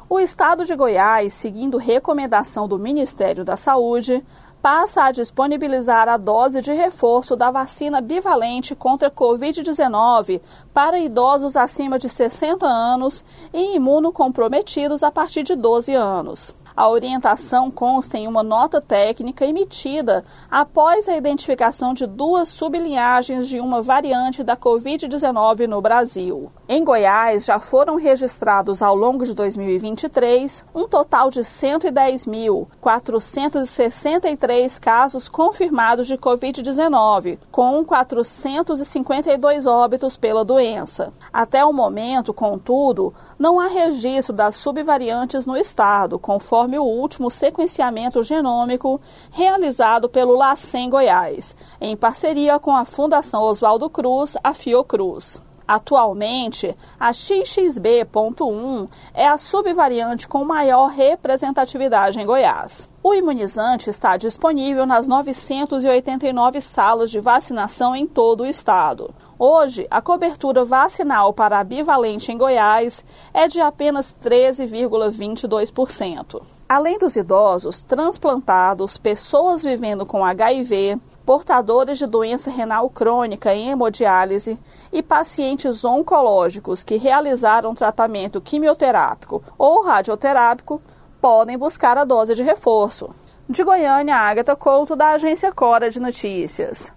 O estado de Goiás, seguindo recomendação do Ministério da Saúde, passa a disponibilizar a dose de reforço da vacina bivalente contra a Covid-19 para idosos acima de 60 anos e imunocomprometidos a partir de 12 anos. A orientação consta em uma nota técnica emitida após a identificação de 2 sublinhagens de uma variante da Covid-19 no Brasil. Em Goiás, já foram registrados ao longo de 2023 um total de 110.463 casos confirmados de Covid-19, com 452 óbitos pela doença. Até o momento, contudo, não há registro das subvariantes no estado, conforme o último sequenciamento genômico realizado pelo LACEN Goiás, em parceria com a Fundação Oswaldo Cruz, a Fiocruz. Atualmente, a XXB.1 é a subvariante com maior representatividade em Goiás. O imunizante está disponível nas 989 salas de vacinação em todo o estado. Hoje, a cobertura vacinal para a bivalente em Goiás é de apenas 13,22%. Além dos idosos, transplantados, pessoas vivendo com HIV, portadores de doença renal crônica em hemodiálise e pacientes oncológicos que realizaram tratamento quimioterápico ou radioterápico podem buscar a dose de reforço. De Goiânia, Ágata Couto, da Agência Cora de Notícias.